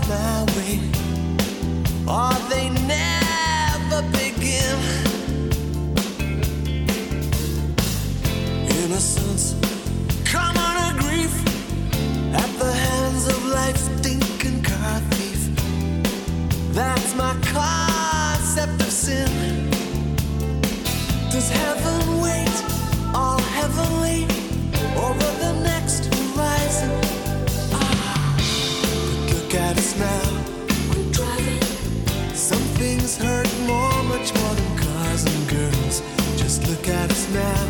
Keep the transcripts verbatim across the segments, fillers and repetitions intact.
my way, or they never begin. Innocence, common a grief at the hands of life's stinking car thief. That's my concept of sin. Does heaven wait all heavenly over the next horizon? Ah, but look at us now. We're driving. Some things hurt more, much more than cars and girls. Just look at us now.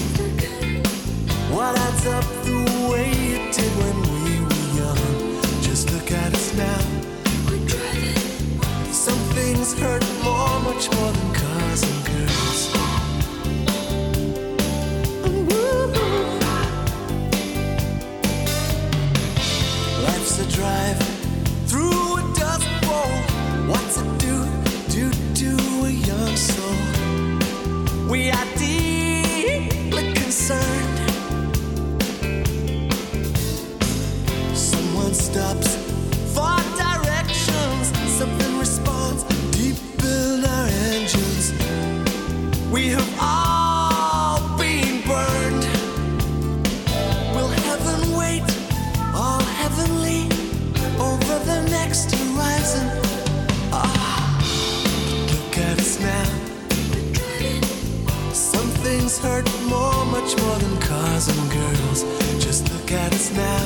What adds up the way it did when we were young? Just look at us now. We're driving. Some things hurt more, much more than cars and girls. Life's a drive through a dust bowl. What's it do, do, do a young soul? We are deeply concerned. Someone stops for directions. Something responds deep in our engines. We have all been burned. Will heaven wait all heavenly over the next horizon? Ah, look at us now. Some things hurt more, much more than cars and girls. Just look at us now.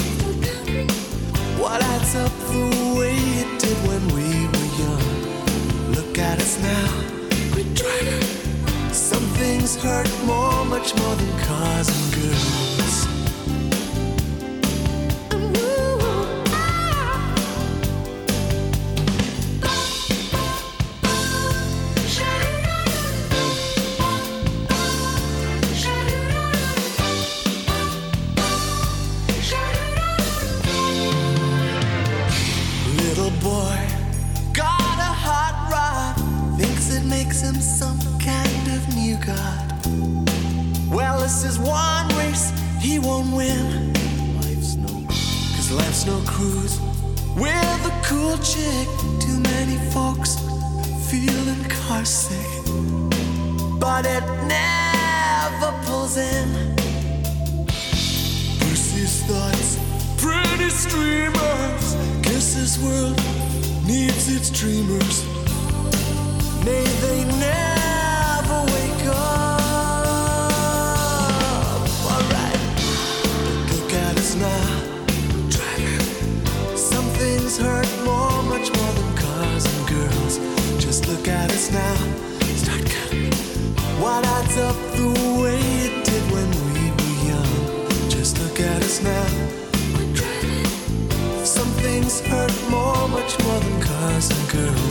What adds up the way it did when we were young? Look at us now. We're driving. Some things hurt more, much more than cars and girls. Little boy got a hot rod, thinks it makes him some kind of new god. Well, this is one race he won't win. Life's no, cause life's no cruise with a cool chick. Too many folks feeling car sick, but it never pulls in. Bruce's thoughts, pretty streamers. Guess this world needs its dreamers. May they never wake up. Alright, look at us now. Driving. Some things hurt more, much more than cars and girls. Just look at us now. Start counting. What adds up the way it did when we were young? Just look at us now. Some things hurt more, much more than cars and girls.